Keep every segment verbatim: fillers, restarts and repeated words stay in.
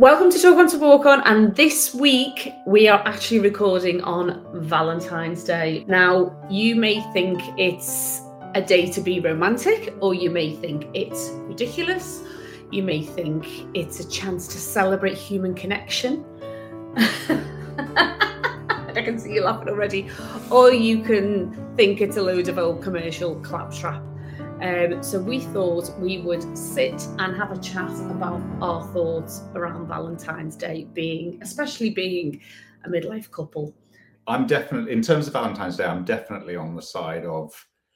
Welcome to Talk On to Walk On, and this week we are actually recording on Valentine's Day. Now, you may think it's a day to be romantic, or you may think it's ridiculous. You may think it's a chance to celebrate human connection. I can see you laughing already. Or you can think it's a load of old commercial claptrap. Um, so we thought we would sit and have a chat about our thoughts around Valentine's Day, being, especially being a midlife couple. I'm definitely, in terms of Valentine's Day, I'm definitely on the side of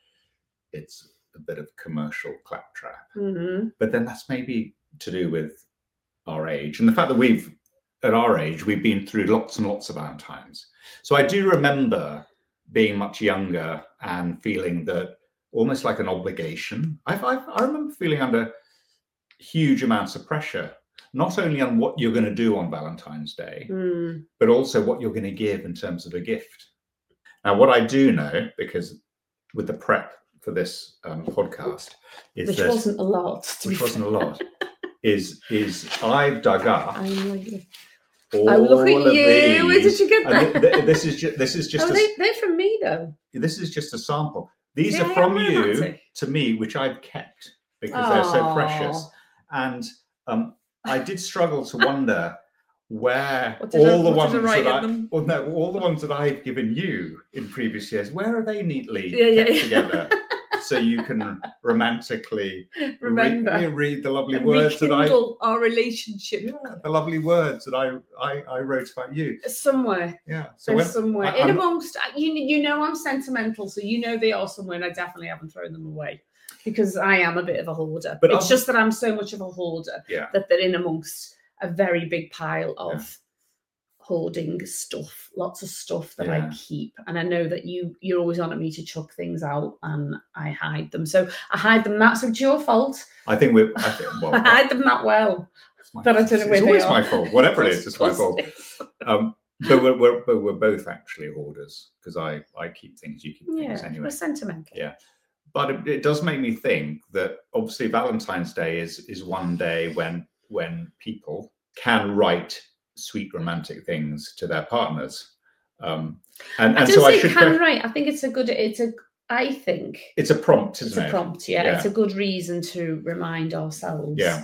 it's a bit of commercial claptrap. Mm-hmm. But then that's maybe to do with our age and the fact that we've, at our age, we've been through lots and lots of Valentines. So I do remember being much younger and feeling that almost like an obligation. I, I, I remember feeling under huge amounts of pressure, not only on what you're going to do on Valentine's Day, Mm. but also what you're going to give in terms of a gift. Now, what I do know, because with the prep for this um, podcast, is Which that, wasn't a lot. To which be wasn't fair. a lot, is is I've dug up I'm like, all oh, look at of you! these. Where did you get And that? th- th- this is just this is just oh, a, they, they're from me though. this is just a sample. These Yeah, are from yeah, you romantic. to me, which I've kept because they're so Aw. precious. And um, I did struggle to wonder where What did I- all the what ones did I write that I, in them? well, no, all the ones that I've given you in previous years, where are they neatly Yeah, yeah, kept yeah. together so you can romantically Remember, read, read the lovely and words that I, rekindle our relationship yeah, the lovely words that I, I, I wrote about you. somewhere. Yeah. So They're when, somewhere I, in I'm- amongst. You you know I'm sentimental, so you know they are somewhere, and I definitely haven't thrown them away because I am a bit of a hoarder. But it's I'm- just that I'm so much of a hoarder yeah. that they're in amongst a very big pile of Yeah. hoarding stuff, lots of stuff that I Yeah. keep, and I know that you you're always on at me to chuck things out, and I hide them. So I hide them. That's it's your fault. I think we're, I think, well, I hide them that well. it's my, But I don't know it's where they always are. my fault. Whatever it is, it's my Of course fault. it is. Um, but we're, we're, but we're both actually hoarders because I, I keep things, you keep things Yeah, anyway. we're sentimental. Yeah. But it, it does make me think that obviously Valentine's Day is is one day when when people can write sweet romantic things to their partners. Um, and I and don't so I say should can pre- write. I think it's a good. It's a. I think it's a prompt, isn't it's a it? prompt. Yeah, Yeah. it's a good reason to remind ourselves. Yeah.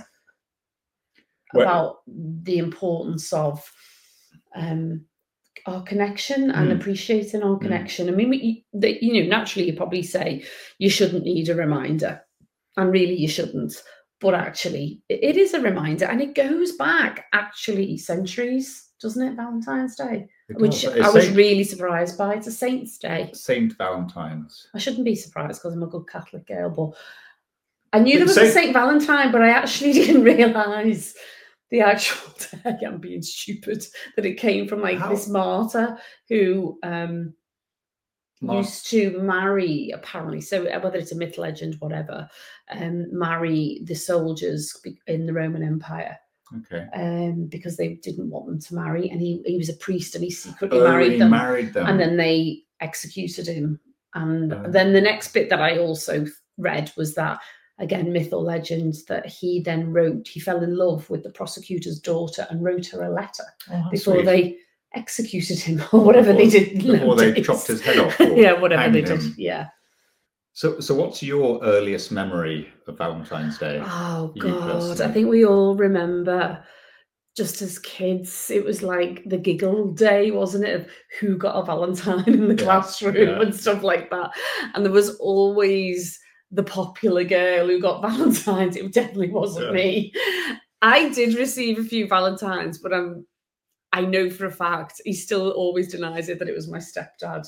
Well- About the importance of um, our connection and Mm. appreciating our connection. I mean, we, the, you know, naturally, you probably say you shouldn't need a reminder, and really, you shouldn't. But actually, it, it is a reminder, and it goes back actually centuries, doesn't it? Valentine's Day, It which does. I It's was Saint, really surprised by. It's a Saint's Day. Saint Valentine's. I shouldn't be surprised because I'm a good Catholic girl, but I knew But there was Saint- a Saint Valentine, but I actually didn't realise the actual day. I'm being stupid that it came from like How? this martyr who um, Mar- used to marry, apparently, so whether it's a myth, legend, whatever, um, marry the soldiers be- in the Roman Empire. Okay. Um, because they didn't want them to marry, and he, he was a priest and he secretly Oh, married he them. married them. And then they executed him. And Oh. then the next bit that I also read was that, again, myth or legend, that he then wrote, he fell in love with the prosecutor's daughter and wrote her a letter Oh, how before sweet. they executed him or whatever Before- they did. before they nowadays. chopped his head off or yeah, whatever hanged they did. him. Yeah. So, so what's your earliest memory of Valentine's Day? Oh, You God. I personally. think we all remember. Just as kids, it was like the giggle day, wasn't it? Of who got a Valentine in the Yeah, classroom yeah. and stuff like that. And there was always the popular girl who got Valentines. It definitely wasn't Yeah. me. I did receive a few Valentines, but I'm, I know for a fact he still always denies it that it was my stepdad.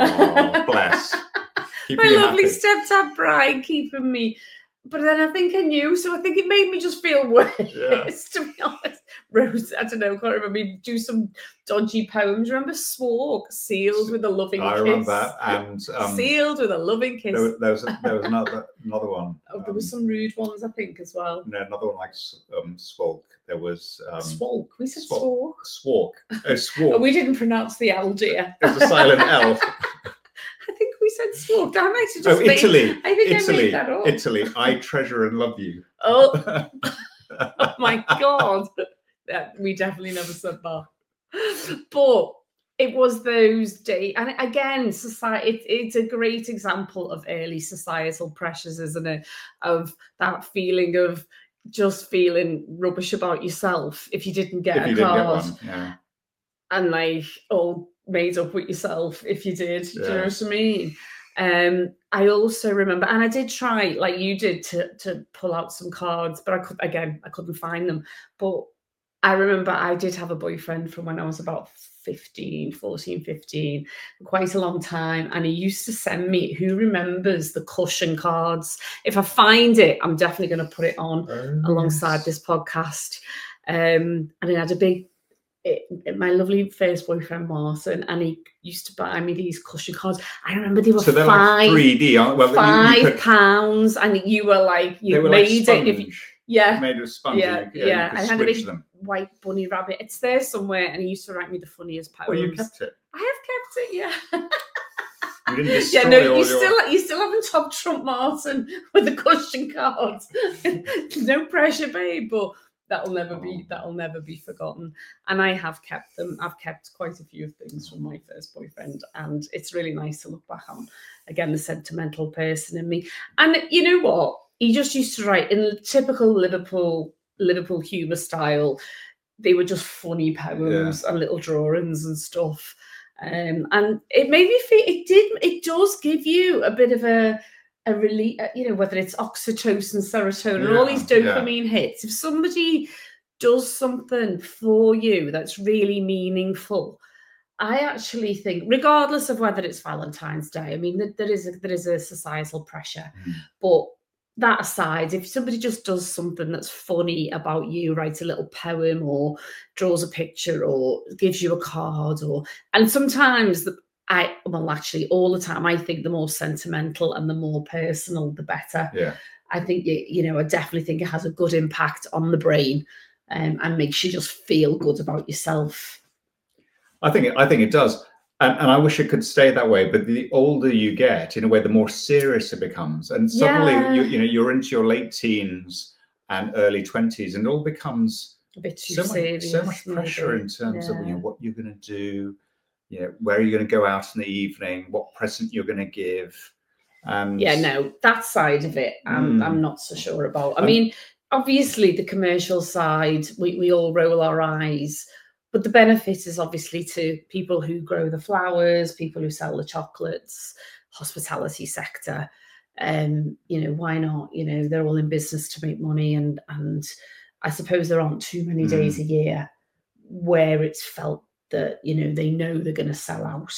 Oh, bless. Keeping My you lovely happy. stepdad Brian keeping me. But then I think I knew, so I think it made me just feel worse, Yeah. to be honest. Rose, I don't know, can't remember, me do some dodgy poems. Remember Swark, sealed with a loving I kiss? remember that. And um, Sealed with a loving kiss. there, was- there was there was another another one. oh, there were um, some rude ones, I think, as well. No, another one like um, Swalk. There was um, Swalk. We said Swalk. Swark. Swark. Oh, Swark. Oh, we didn't pronounce the L, dear. It was a silent L. I think we said Swark. I might have just Oh, made- Italy. I think I Italy. made that up. Italy. I treasure and love you. Oh, oh my God. Yeah, we definitely never said that. But it was those days, and again, society. It, it's a great example of early societal pressures, isn't it? Of that feeling of just feeling rubbish about yourself if you didn't get if a you card, didn't get one, yeah. and like all made up with yourself if you did. Yes. Do you know what I mean? Um, I also remember, and I did try, like you did, to to pull out some cards, but I could again, I couldn't find them. But I remember I did have a boyfriend from when I was about fifteen, fourteen, fifteen, quite a long time. And he used to send me, who remembers the cushion cards? If I find it, I'm definitely going to put it on Oh, alongside yes. this podcast. Um, and it had a big, it, it, my lovely first boyfriend, Martin, and he used to buy me these cushion cards. I remember they were So they're five, like three D, aren't well, five you, you could, pounds, and you were like, you were made like it. If you, yeah. Made of sponge. Yeah, you, yeah. yeah. You could I had a switch big them. white bunny rabbit. It's there somewhere, and he used to write me the funniest poems. Well, you kept it. I have kept it, yeah. You didn't destroy yeah, no, all you your... still you still haven't top Trump Martin with the cushion cards. No pressure, babe, but that'll never Oh. be that'll never be forgotten. And I have kept them. I've kept quite a few things from my first boyfriend, and it's really nice to look back on. Again, the sentimental person in me. And you know what? He just used to write in typical Liverpool Liverpool humour style. They were just funny poems yeah. and little drawings and stuff. Um, and it made me feel, it did, it does give you a bit of a, a relief, you know, whether it's oxytocin, serotonin, yeah, all these dopamine yeah. hits. If somebody does something for you that's really meaningful, I actually think, regardless of whether it's Valentine's Day, I mean, there is a, there is a societal pressure, mm. but that aside, if somebody just does something that's funny about you, writes a little poem or draws a picture or gives you a card, or and sometimes the, I well actually all the time I think the more sentimental and the more personal the better. Yeah, I think you, you know I definitely think it has a good impact on the brain, um, and makes you just feel good about yourself. I think it, I think it does. And, and I wish it could stay that way, but the older you get, in a way, the more serious it becomes. And suddenly, yeah. you, you know, you're into your late teens and early twenties, and it all becomes a bit too so serious, much, so much pressure maybe. in terms yeah. of you know what you're going to do, you know, where are you going to go out in the evening, what present you're going to give. And yeah, no, that side of it, I'm, mm. I'm not so sure about. I um, mean, obviously, the commercial side, we, we all roll our eyes. But the benefit is obviously to people who grow the flowers, people who sell the chocolates, hospitality sector. Um, you know, why not? You know, they're all in business to make money, and and I suppose there aren't too many days mm. a year where it's felt that you know they know they're going to sell out.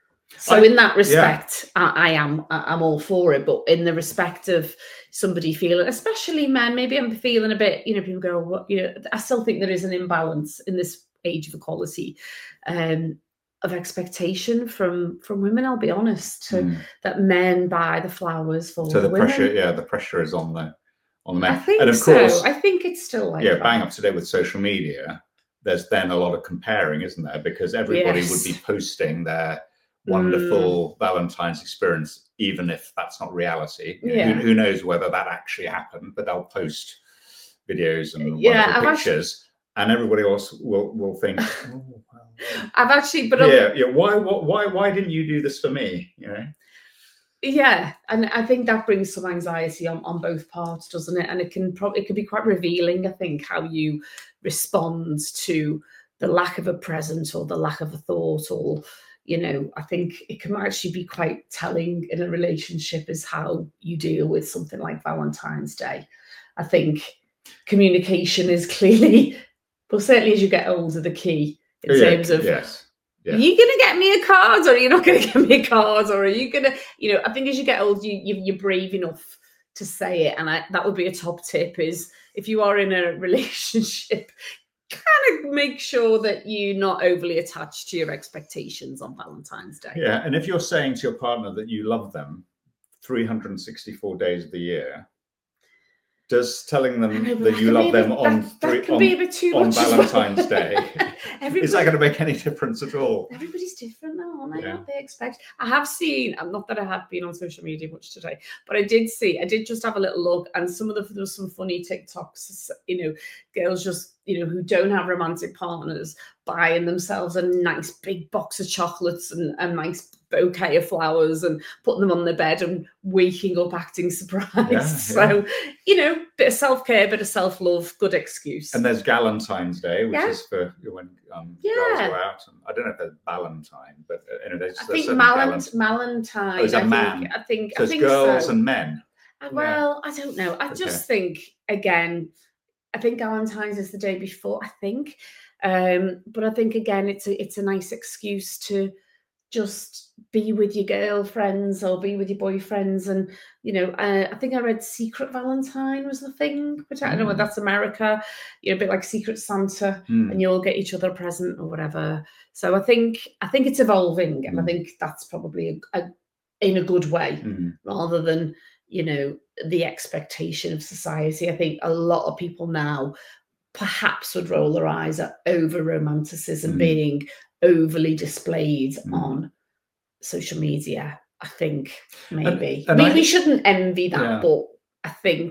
So I, in that respect, yeah. I, I am I'm all for it. But in the respect of somebody feeling, especially men, maybe I'm feeling a bit. You know, people go, "What?" You know, I still think there is an imbalance in this age of equality, um, of expectation from from women. I'll be honest, to, mm. that men buy the flowers for so the, the pressure. women. Yeah, the pressure is on the on the men. I think and of so. course, I think it's still like yeah, that. bang up to date with social media. There's then a lot of comparing, isn't there? Because everybody yes. would be posting their wonderful mm. Valentine's experience, even if that's not reality. You know, yeah. who, who knows whether that actually happened? But they'll post videos and yeah, wonderful I've pictures. Actually, and everybody else will will think, oh, well, I've actually, but yeah, yeah. Why, what, why, why didn't you do this for me? You know. Yeah, and I think that brings some anxiety on, on both parts, doesn't it? And it can probably it can be quite revealing, I think, how you respond to the lack of a present or the lack of a thought, or you know, I think it can actually be quite telling in a relationship is how you deal with something like Valentine's Day. I think communication is clearly, well, certainly as you get older, the key in yeah, terms of yes. Yeah. Are you going to get me a card, or are you not going to get me a card, or are you going to, you know, I think as you get older, you, you, you're brave enough to say it. And I, that would be a top tip is if you are in a relationship, kind of make sure that you're not overly attached to your expectations on Valentine's Day. Yeah. And if you're saying to your partner that you love them three hundred sixty-four days of the year, does telling them know, but that that you can love be a them bit- on that- that three, can on, be a bit too on much as well. Valentine's Day, is that going to make any difference at all? Everybody's different though, aren't they? Yeah. What they expect. I have seen, and not that I have been on social media much today, but I did see, I did just have a little look, and some of the, there was some funny TikToks, you know, girls just, you know, who don't have romantic partners buying themselves a nice big box of chocolates and a nice bouquet of flowers and putting them on their bed and waking up acting surprised. Yeah, yeah. So, you know, bit of self-care, bit of self-love, good excuse. And there's Galentine's Day, which Yeah. is for when um, Yeah. girls go out. And I don't know if there's Valentine, but uh, anyway, there's I there's think certain Malent- Galent- Malentine. Oh, is that I think, man? I think, So I it's think girls so. and men. Uh, Well, I don't know. I just Okay. think, again, I think Valentine's is the day before, I think. Um, but I think, again, it's a, it's a nice excuse to just be with your girlfriends or be with your boyfriends. And, you know, uh, I think I read Secret Valentine was the thing, but I don't know whether Mm. that's America, you know, a bit like Secret Santa, Hmm. and you all get each other a present or whatever. So I think, I think it's evolving, and I Mm. think that's probably a, a, in a good way, Mm. rather than, you know, the expectation of society. I think a lot of people now perhaps would roll their eyes at over romanticism Mm. being overly displayed Mm. on social media. I think And- maybe and we, I- we shouldn't envy that, Yeah. but I think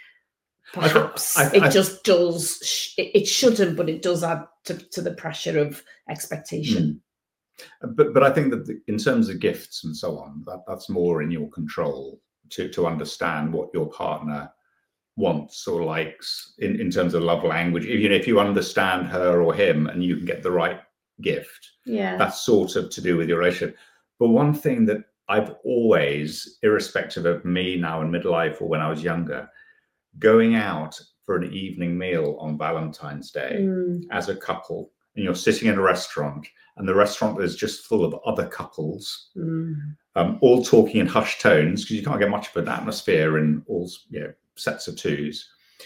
I th- perhaps I- it I- just does. sh- It, it shouldn't, but it does add to, to the pressure of expectation. Mm. But but I think that the, in terms of gifts and so on, that, that's more in your control to to understand what your partner wants or likes in, in terms of love language. If, you know, if you understand her or him and you can get the right gift, Yeah. that's sort of to do with your relationship. But one thing that I've always, irrespective of me now in midlife or when I was younger, going out for an evening meal on Valentine's Day Mm. as a couple, and you're sitting in a restaurant and the restaurant is just full of other couples, Mm. um, all talking in hushed tones, because you can't get much of an atmosphere in all, you know, sets of twos,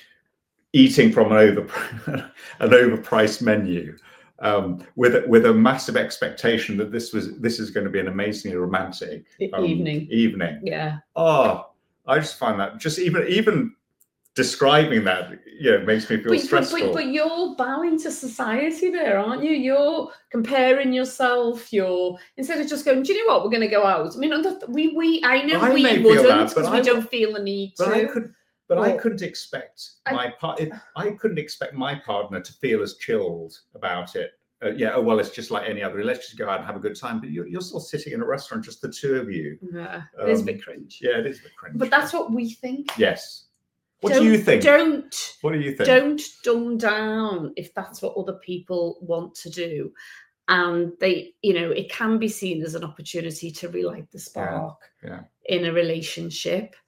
eating from an over an overpriced menu, um, with a, with a massive expectation that this was this is going to be an amazingly romantic um, Evening. Evening. Yeah. Oh, I just find that just even even describing that, you know, makes me feel But, but, stressful. but, but you're bowing to society there, aren't you? You're comparing yourself. You're, instead of just going, do you know what, we're going to go out. I mean, we, we, I know I we may feel wouldn't, that, but because we I don't w- feel the need But to. I could, but I Well, couldn't expect I- my part. I couldn't expect my partner to feel as chilled about it. Uh, yeah, oh well, it's just like any other. Let's just go out and have a good time. But you're, you're still sitting in a restaurant, just the two of you. Yeah, it is a Um, bit cringe. Yeah, it is a bit cringe. But that's what we think. Yes. What Don't- do you think? Don't What do you think? don't dumb down if that's what other people want to do. And they, you know, it can be seen as an opportunity to relight the spark yeah. in a relationship.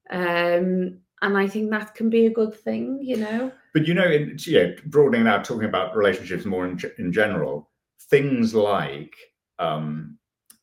Um, and I think that can be a good thing, you know. But you know, in, yeah, broadening out, talking about relationships more in, ge- in general, things like um,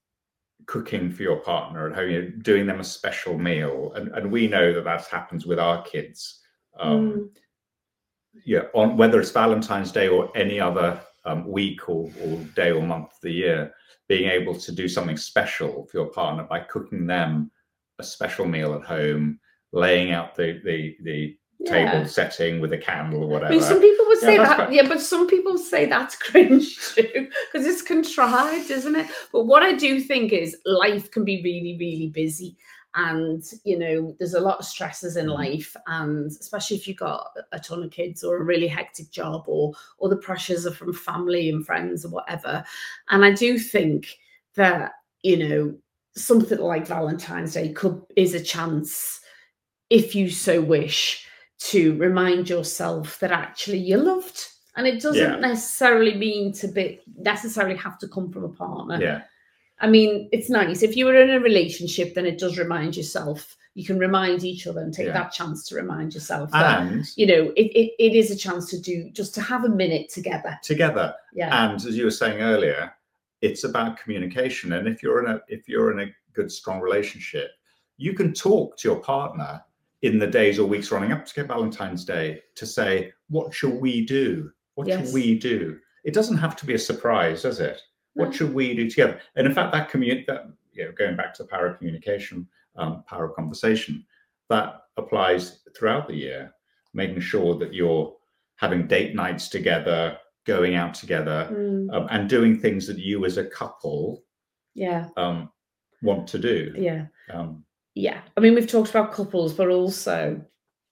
cooking for your partner at home, you know, doing them a special meal, and, and we know that that happens with our kids. Um, Mm. Yeah, on whether it's Valentine's Day or any other um, week or, or day or month of the year, being able to do something special for your partner by cooking them a special meal at home, laying out the the the Yeah. table setting with a candle or I whatever. mean, some people would Yeah, say that's that, quite- yeah, but some people say that's cringe too, because it's contrived, isn't it? But what I do think is life can be really, really busy. And, you know, there's a lot of stresses in Mhm. life. And especially if you've got a ton of kids or a really hectic job, or, or the pressures are from family and friends or whatever. And I do think that, you know, something like Valentine's Day could is a chance, if you so wish, to remind yourself that actually you're loved. And it doesn't Yeah. necessarily mean to be necessarily have to come from a partner. Yeah, I mean, it's nice. If you were in a relationship, then it does remind yourself. You can remind each other and take Yeah. that chance to remind yourself that, and you know, it, it, it is a chance to do, just to have a minute together. together. Yeah. And as you were saying earlier, it's about communication. And if you're in a if you're in a good, strong relationship, you can talk to your partner in the days or weeks running up to Valentine's Day to say, what shall we do? What Yes. shall we do? It doesn't have to be a surprise, does it? No. What should we do together? And in fact, that commu- that, you know, going back to the power of communication, um, power of conversation, that applies throughout the year, making sure that you're having date nights together, going out together, Mm. um, and doing things that you as a couple Yeah. um, want to do. Yeah. Um, Yeah. I mean, we've talked about couples, but also,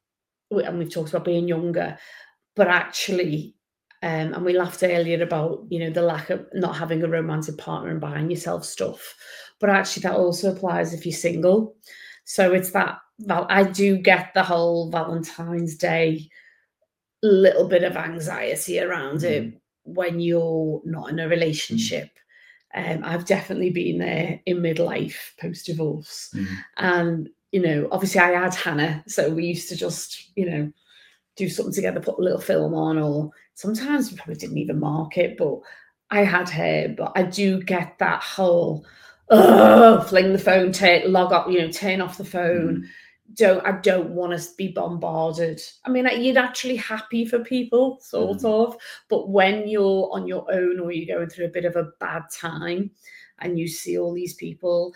and we've talked about being younger, but actually, um, and we laughed earlier about, you know, the lack of not having a romantic partner and buying yourself stuff. But actually, that also applies if you're single. So it's that, well, I do get the whole Valentine's Day little bit of anxiety around mm. it when you're not in a relationship. Um, I've definitely been there in midlife, post-divorce. Mm. And, you know, obviously I had Hannah, so we used to just, you know, do something together, put a little film on, or sometimes we probably didn't even mark it, but I had her. But I do get that whole, oh, fling the phone, turn, log up, you know, turn off the phone. Mm. Don't I don't want to be bombarded. I mean, you're actually happy for people, sort Mm. of, but when you're on your own or you're going through a bit of a bad time, and you see all these people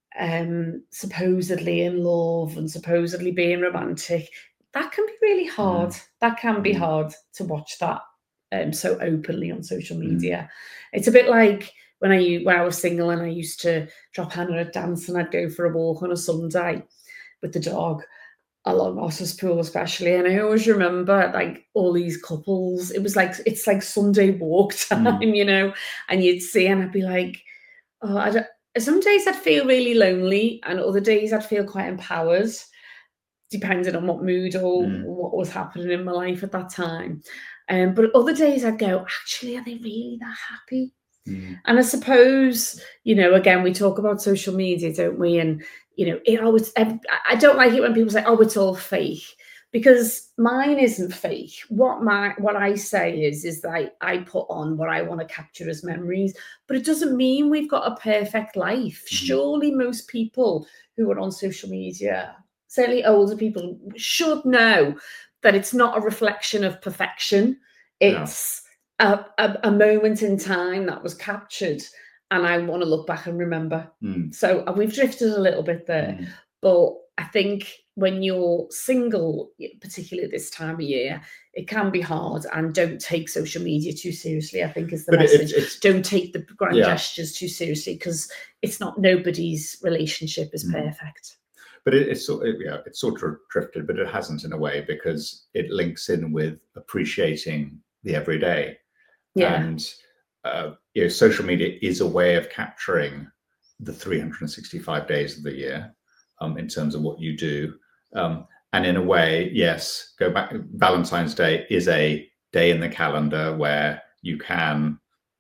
um, supposedly in love and supposedly being romantic, that can be really hard. Mm. That can be mm. hard to watch that um, so openly on social media. Mm. It's a bit like when I when I was single and I used to drop Hannah at dance and I'd go for a walk on a Sunday with the dog along Mosses Pool especially, and I always remember like all these couples, it was like it's like Sunday walk time, mm. you know, and you'd see and I'd be like, oh, I don't, some days I'd feel really lonely and other days I'd feel quite empowered, depending on what mood or mm. what was happening in my life at that time. Um, but other days I'd go, actually, are they really that happy? Mm. And I suppose, you know, again, we talk about social media, don't we? And you know, it always, I don't like it when people say, oh, it's all fake, because mine isn't fake. What my, what I say is, is that I, I put on what I want to capture as memories, but it doesn't mean we've got a perfect life. Mm-hmm. Surely most people who are on social media, certainly older people, should know that it's not a reflection of perfection. It's no. a, a, a moment in time that was captured. And I want to look back and remember. Mm. So we've drifted a little bit there. Mm. But I think when you're single, particularly this time of year, it can be hard. And don't take social media too seriously, I think is the but message. It's, it's, don't take the grand yeah. gestures too seriously, because it's not, nobody's relationship is mm. perfect. But it, it's, it, yeah, it's sort of drifted, but it hasn't in a way, because it links in with appreciating the everyday. Yeah. And Uh, you know, social media is a way of capturing the three hundred sixty-five days of the year um, in terms of what you do. Um, and in a way, yes, go back. Valentine's Day is a day in the calendar where you can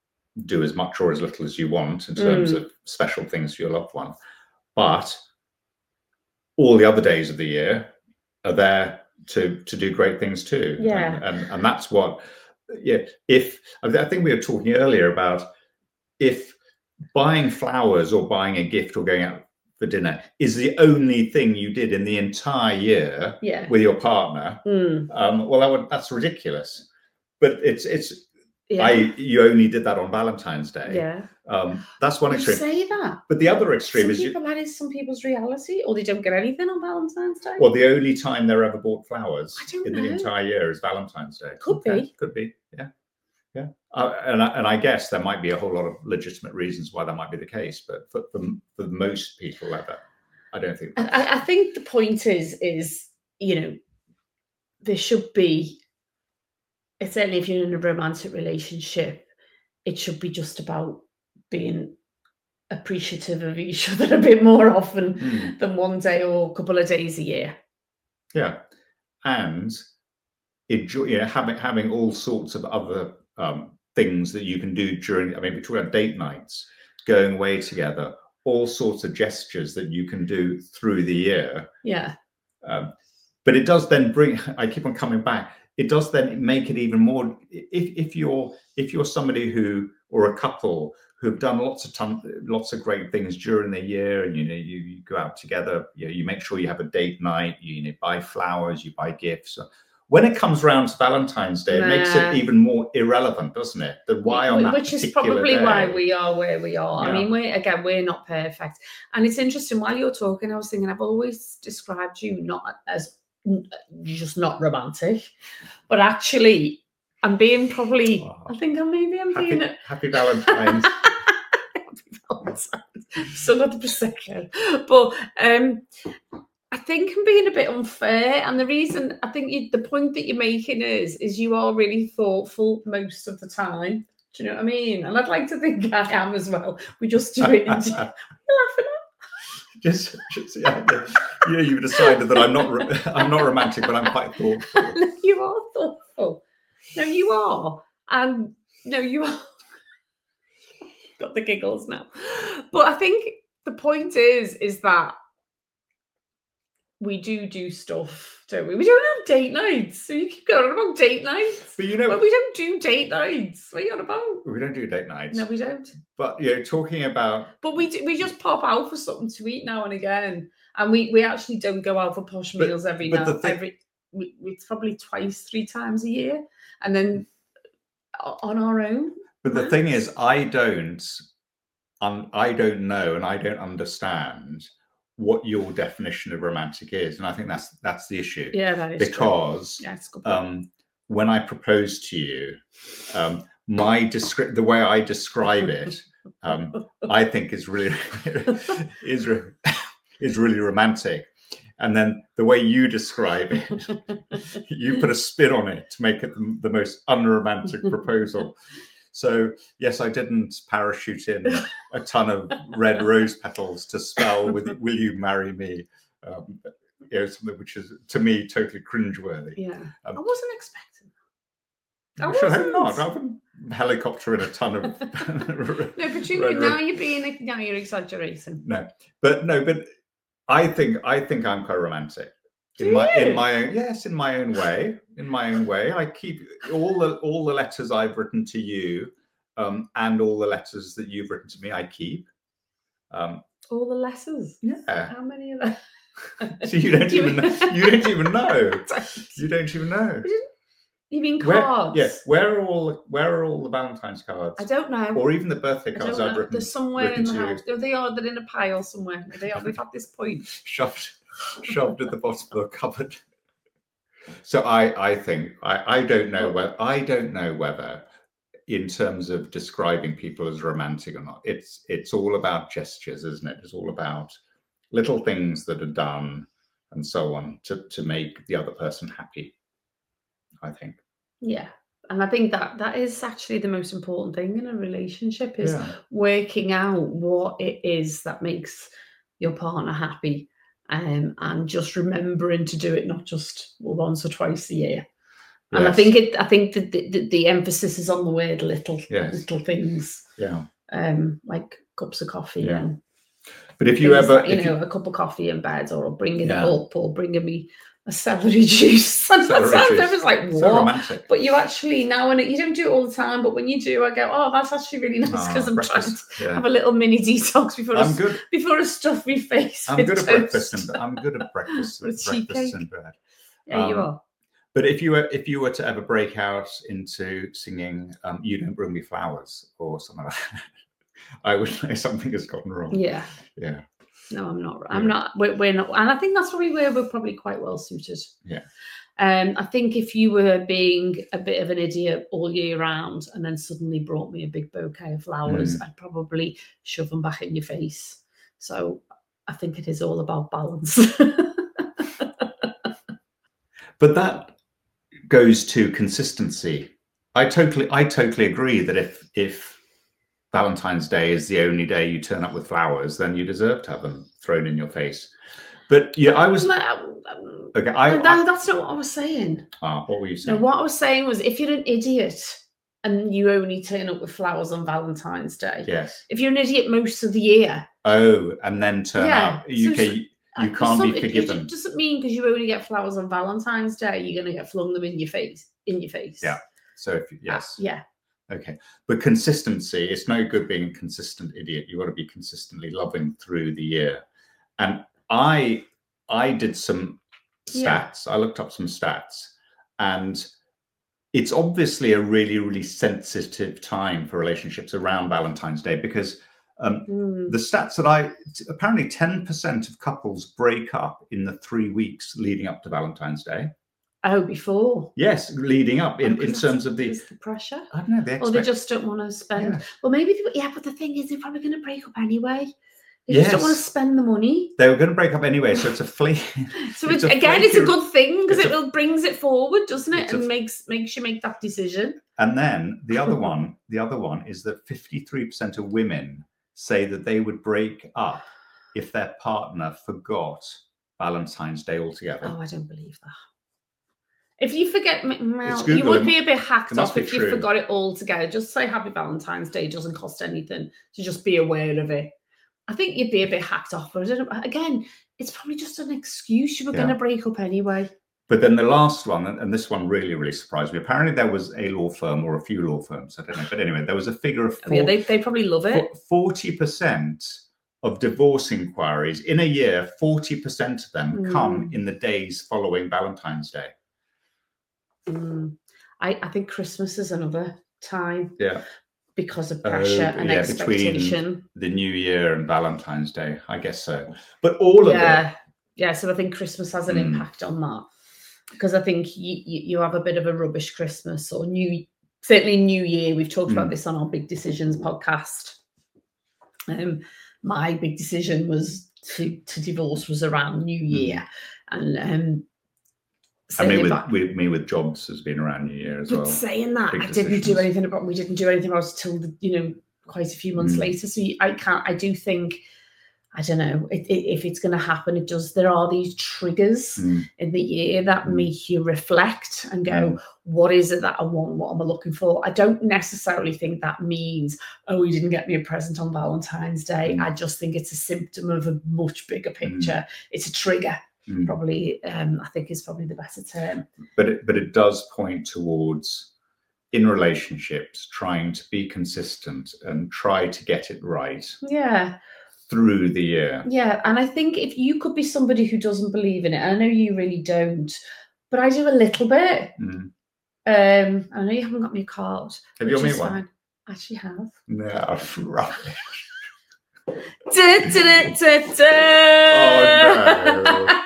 do as much or as little as you want in terms mm. of special things for your loved one. But all the other days of the year are there to to do great things too. Yeah. And, and, and that's what, yeah, if I think we were talking earlier about if buying flowers or buying a gift or going out for dinner is the only thing you did in the entire year yeah. with your partner, mm. um, well, that would, that's ridiculous. But it's it's yeah. I you only did that on Valentine's Day. Yeah, um, that's one you extreme. Say that, but the other extreme some is people, you, that is some people's reality, or they don't get anything on Valentine's Day. Well, the only time they're ever bought flowers in know. the entire year is Valentine's Day. Could okay. be, could be, yeah, yeah. Uh, and I, and I guess there might be a whole lot of legitimate reasons why that might be the case, but for for, for most people, ever, I don't think. I, I think the point is, is you know, there should be. It's certainly if you're in a romantic relationship, it should be just about being appreciative of each other a bit more often mm. than one day or a couple of days a year. Yeah, and enjoy, you know, having having all sorts of other um, things that you can do during. I mean, we talk about date nights, going away together, all sorts of gestures that you can do through the year. Yeah, um, but it does then bring. I keep on coming back. It does then make it even more. If if you're if you're somebody who or a couple who've done lots of ton, lots of great things during the year, and you know you, you go out together, you know, you make sure you have a date night, you, you know, buy flowers, you buy gifts. When it comes around to Valentine's Day, nah. it makes it even more irrelevant, doesn't it? That why on that Which is probably day? Why we are where we are. Yeah. I mean, we again, we're not perfect, and it's interesting. While you're talking, I was thinking I've always described you not as you're just not romantic. But actually, I'm being probably, Oh, I think I'm maybe I'm happy, being a, happy Valentine's. happy Valentine's. Still got the prosecco, but um, I think I'm being a bit unfair. And the reason I think you, the point that you're making is, is you are really thoughtful most of the time. Do you know what I mean? And I'd like to think I am as well. We just do it in. You're laughing at? Just, just yeah, yeah, you've decided that I'm not, I'm not romantic, but I'm quite thoughtful. No, you are thoughtful. No, you are, and no, you are. Got the giggles now, but I think the point is, is that we do do stuff, don't we? We don't have date nights. So you keep going on about date nights. But you know, well, we don't do date nights. What are you on about? We don't do date nights. No, we don't. But you know, talking about. But we do, we just pop out for something to eat now and again, and we we actually don't go out for posh but, meals every but night. Thing, every we, it's probably twice, three times a year, and then on our own. But the thing is, I don't, um, I don't know, and I don't understand what your definition of romantic is, and I think that's that's the issue. Yeah, that is because true. Yeah, it's good um, when I propose to you, um, my descri- the way I describe it, um, I think is really is re- is really romantic, and then the way you describe it, you put a spin on it to make it the, the most unromantic proposal. So yes, I didn't parachute in a ton of red rose petals to spell with "Will you marry me?" Um, you know, something which is to me totally cringeworthy. Yeah, um, I wasn't expecting that. I, I should hope not. I wouldn't helicopter in a ton of. No, but you now you're being now you're exaggerating. No, but no, but I think I think I'm quite romantic. In Do my you? in my own yes, in my own way. In my own way. I keep all the all the letters I've written to you, um, and all the letters that you've written to me, I keep. Um, all the letters? Yeah. How many of them? So you don't even know, you don't even know. You don't even know. You mean Where, cards? yes. Where are all where are all the Valentine's cards? I don't know. Or even the birthday I cards don't I've know. written. They're somewhere written in the to house. you. They are. They're in a pile somewhere. They are. We've had this point. Shoved, shoved at the bottom of the cupboard. So I, I think I, I don't know whether I don't know whether, in terms of describing people as romantic or not, it's it's all about gestures, isn't it? It's all about little things that are done and so on to to make the other person happy, I think. Yeah. And I think that that is actually the most important thing in a relationship is Yeah. working out what it is that makes your partner happy, um, and just remembering to do it not just once or twice a year. And Yes. I think it. I think that the, the, the emphasis is on the word little, Yes. little things. Yeah. Um, like cups of coffee Yeah. and. But if you ever, like, you if know, you, a cup of coffee in bed, or bringing Yeah. it up, or bringing me a celery juice. And Celery that sounds juice. I was like, what? So romantic. But you actually now and you don't do it all the time, but when you do, I go, oh, that's actually really nice because Ah, I'm trying to breakfast, yeah. have a little mini detox before I'm a, good. before a stuffy face. I'm with good at toast. breakfast. And, I'm good at breakfast. With breakfast cheesecake. in bed. Yeah, you Um, are. But if you were if you were to ever break out into singing um, "You Don't Bring Me Flowers" or something like that, I would know something has gotten wrong. Yeah. Yeah. No, I'm not. I'm Yeah. not. We're, we're not. And I think that's probably where we're probably quite well suited. Yeah. Um, I think if you were being a bit of an idiot all year round and then suddenly brought me a big bouquet of flowers, Mm. I'd probably shove them back in your face. So I think it is all about balance. But that goes to consistency. I totally I totally agree that if if Valentine's Day is the only day you turn up with flowers, then you deserve to have them thrown in your face. But yeah, I was No, okay. I, that, I that's not what I was saying. ah, what were you No, saying? what I was saying was if you're an idiot and you only turn up with flowers on Valentine's Day, Yes. if you're an idiot most of the year, Oh, and then turn Yeah, up. You, so- can, you, you Uh, can't some- be it- forgiven. It doesn't mean because you only get flowers on Valentine's Day, you're going to get flung them in your face. In your face. Yeah. So if, yes. Yeah. Okay. But consistency, it's no good being a consistent idiot. You want to be consistently loving through the year. And I I did some stats. Yeah. I looked up some stats, and it's obviously a really, really sensitive time for relationships around Valentine's Day because Um, Mm. The stats that I apparently ten percent of couples break up in the three weeks leading up to Valentine's Day. Oh, before. Yes, leading up in, Oh, 'cause in that's- terms of the, there's the pressure. I don't know, they Or they expect, just don't want to spend. Yeah. Well, maybe, they, yeah, but the thing is, they're probably going to break up anyway. They just don't want to Yes. spend the money. they were going to break up anyway, so it's a flea. So It's it's, a again, it's a flaky- good thing because it's it a- will brings it forward, doesn't it, it's a- and makes makes you make that decision. And then the other one, the other one is that fifty-three percent of women say that they would break up if their partner forgot Valentine's Day altogether. Oh, I don't believe that. If you forget, well, Google, you would it be a bit hacked it must off be if you true. forgot it all together. Just say Happy Valentine's Day doesn't cost anything to just be aware of it. I think you'd be a bit hacked off. But I don't know. Again, it's probably just an excuse. You were Yeah. going to break up anyway. But then the last one, and and this one really, really surprised me. Apparently, there was a law firm or a few law firms, I don't know. But anyway, there was a figure of Oh, yeah, they, they probably love it. forty percent of divorce inquiries in a year, forty percent of them Mm. come in the days following Valentine's Day. Mm. I, I think Christmas is another time Yeah. because of Oh, pressure and yeah, between expectation. The New Year and Valentine's Day, I guess so. But all of Yeah. it, Yeah, so I think Christmas has an Mm. impact on that because I think you, you you have a bit of a rubbish Christmas or new, certainly New Year. We've talked about Mm. this on our Big Decisions podcast. Um, my big decision was to to divorce was around New Year, and um, I mean, saying with, about- with me with jobs has been around New Year as but well. saying that Big I didn't do decisions. anything about. We didn't do anything about it till the, you know quite a few months Mm. later. So you- I can't. I do think. I don't know it, it, if it's going to happen. It does. There are these triggers Mm. in the year that Mm. make you reflect and go, Mm. what is it that I want? What am I looking for? I don't necessarily think that means, oh, you didn't get me a present on Valentine's Day. Mm. I just think it's a symptom of a much bigger picture. It's a trigger, Mm. probably. Um, I think is probably the better term. But it, but it does point towards, in relationships, trying to be consistent and try to get it right Yeah. through the year. Yeah, and I think if you could be somebody who doesn't believe in it, and I know you really don't, but I do a little bit. Mm. Um, I know you haven't got me a card. Have you got which me is one? fine. I actually have. No, rubbish. Da, da, da, da, da. Oh, no.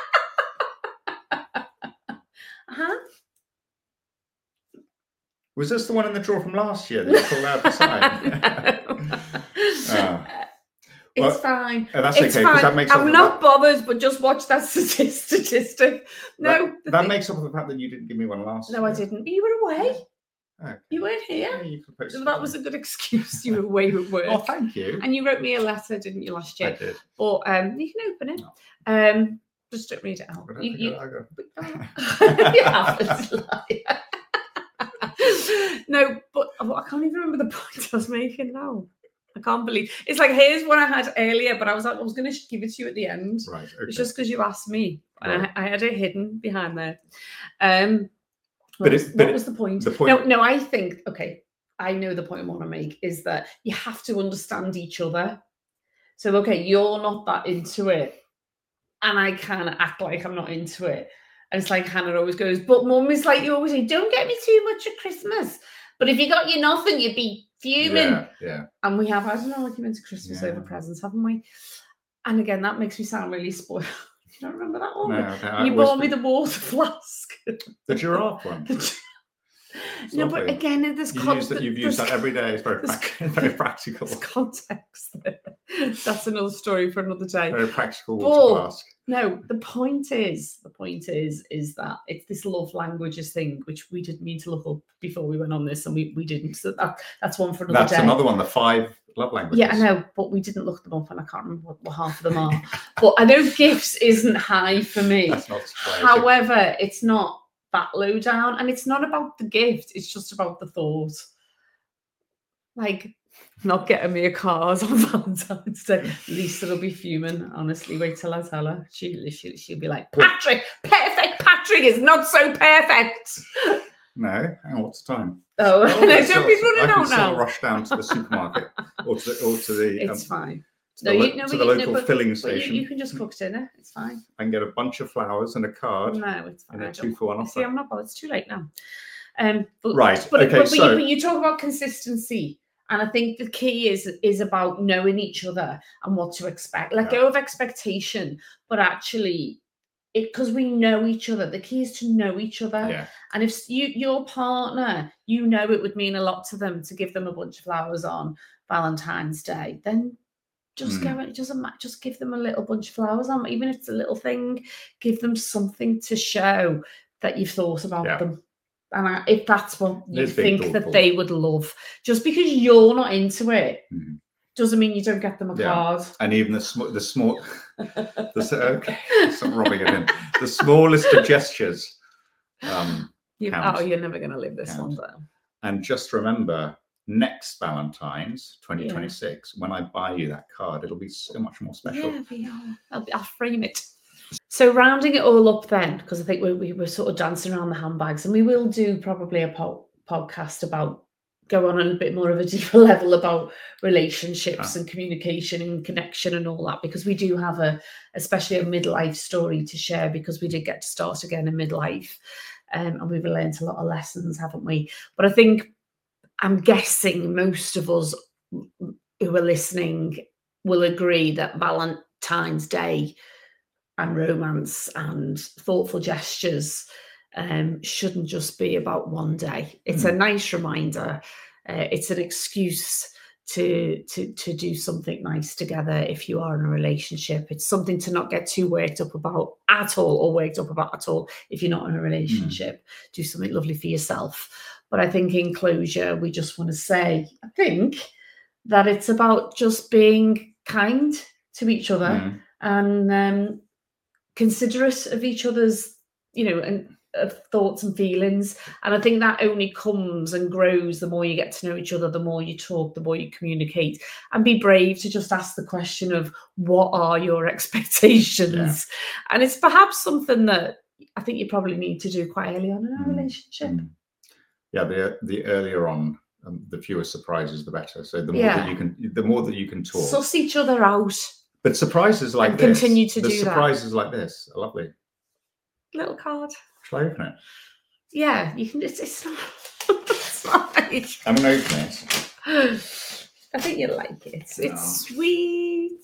Uh-huh. Was this the one in the drawer from last year that you pulled out the sign? Ah. It's Well, fine. Oh, that's It's okay, because fine. that makes up I'm for not that- bothered, but just watch that stati- statistic. No, That, the that thing- makes up for the fact that you didn't give me one last no, year. I didn't. You were away. Okay. You weren't here. Yeah, you can post So it that on. was a good excuse. You were away with work. Oh, thank you. And you wrote me a letter, didn't you, last I year? did. But um, you can open it. No. Um, just don't read it out. But I You, think you, I got- you haven't, liar. No, but I can't even remember the point I was making now. I can't believe it's like here's one I had earlier, but I was like I was going to give it to you at the end. Right. Okay. It's just because you asked me, and Right. I, I had it hidden behind there. Um, what, But was, it- but what it- was the point? the point- No, no, I think okay. I know the point I want to make is that you have to understand each other. So okay, you're not that into it, and I kind of act like I'm not into it. And it's like Hannah always goes, but Mum is like you always say, don't get me too much at Christmas. But if you got you nothing, you'd be fuming. Yeah, yeah. And we have, I don't know, arguments at Christmas Yeah. over presents, haven't we? And again, that makes me sound really spoiled. You don't remember that one? No, no, I you always bought me think- the water flask. the giraffe one. It's No, but lovely. again, there's You con- use that, you've there's used that every day. It's very, there's- prac- very practical. there's context there. That's another story for another day. Very practical But- water flask. No, the point is, the point is, is that it's this love languages thing, which we didn't mean to look up before we went on this, and we, we didn't. So that, that's one for another That's day. another one. The five love languages. Yeah, I know, but we didn't look them up, and I can't remember what, what half of them are. But I know gifts isn't high for me. That's not surprising. However, it's not that low down, and it's not about the gift. It's just about the thought. Like, not getting me a card on Valentine's Day. Lisa will be fuming. Honestly, wait till I tell her. She, she, she'll be like, Patrick, perfect Patrick is not so perfect. No, hang on, what's the time? Oh, Oh, no, I don't still- be running I can out still now. rush down to the supermarket or to the, or to the, um, It's fine. to No, the, lo- you- no, to but the you- no, local but- filling But you, station. you can just cook dinner. It's fine. I can get a bunch of flowers and a card No, it's fine. and I a don't- two for one See, offer. I'm not bothered. It's too late now. Um, but, Right, But, okay, but, but, so- you, but you talk about consistency, And I think the key is is about knowing each other and what to expect. Let Yeah. go of expectation, but actually, it because we know each other. The key is to know each other. Yeah. And if you your partner, you know it would mean a lot to them to give them a bunch of flowers on Valentine's Day, then just Mm. go. It doesn't matter. Just give them a little bunch of flowers on, even if it's a little thing. Give them something to show that you've thought about Yeah. them. And I, if that's what you It's being think that thoughtful. they would love, just because you're not into it, Mm. doesn't mean you don't get them a Yeah. card. And even the small, the small, the, okay, stop rubbing it in. The smallest of gestures. Um, You, count. oh, you're never going to live this Count. one down. and just remember, next Valentine's twenty twenty-six, yeah. when I buy you that card, it'll be so much more special. Yeah, we are. I'll, I'll frame it. So rounding it all up then, because I think we, we were sort of dancing around the handbags, and we will do probably a po- podcast about, go on a bit more of a deeper level about relationships ah. and communication and connection and all that, because we do have a, especially a midlife story to share, because we did get to start again in midlife, um, and we've learned a lot of lessons, haven't we? But I think, I'm guessing most of us who are listening will agree that Valentine's Day and romance and thoughtful gestures um, shouldn't just be about one day. It's mm. a nice reminder. Uh, it's an excuse to, to, to do something nice together if you are in a relationship. It's something to not get too worked up about at all, or worked up about at all if you're not in a relationship. Mm. Do something lovely for yourself. But I think in closure, we just want to say, I think, that it's about just being kind to each other mm. and um, considerate of each other's, you know, and of thoughts and feelings. And I think that only comes and grows the more you get to know each other, the more you talk, the more you communicate, and be brave to just ask the question of, what are your expectations? Yeah. And it's perhaps something that I think you probably need to do quite early on in a mm. relationship. Mm. Yeah, the the earlier on, um, the fewer surprises, the better. So the more yeah. that you can, the more that you can talk, suss each other out. But surprises like and this, continue to the do surprises that. like this are lovely. Little card. Shall I open it? Yeah, you can. It's, it's not. It's not like... I'm gonna open it. I think you'll like it. It's oh. sweet.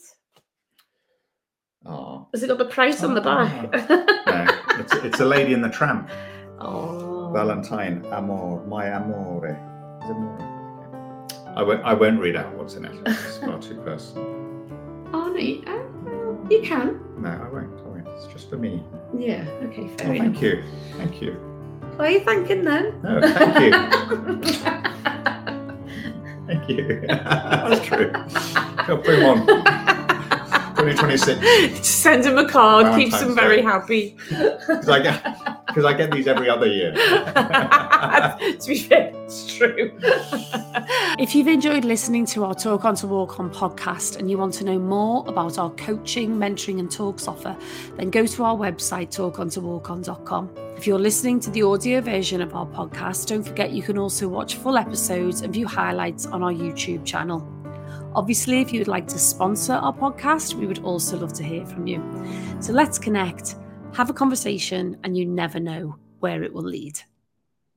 Oh. Has it got the price oh. on the back? No, it's it's a Lady and the Tramp. Oh. Valentine, amor, my amore. Is it more? Okay. I won't. I won't read out what's in it. It's far too personal. Oh no, you, uh, you can. No, I won't. I won't. It's just for me. Yeah. Okay. Fair oh, enough. Thank you. Thank you. Why are you thanking then? No, thank you. Thank you. That's true. Go put him on. twenty twenty-six. Send him a card. Valentine's keeps him very Day. Happy. Because I get, because I get these every other year. To be fair, it's true. If you've enjoyed listening to our Talk On to Walk On podcast and you want to know more about our coaching, mentoring and talks offer, then go to our website, talk on to walk on dot com. If you're listening to the audio version of our podcast, don't forget you can also watch full episodes and view highlights on our YouTube channel. Obviously, if you would like to sponsor our podcast, we would also love to hear from you. So let's connect, have a conversation, and you never know where it will lead.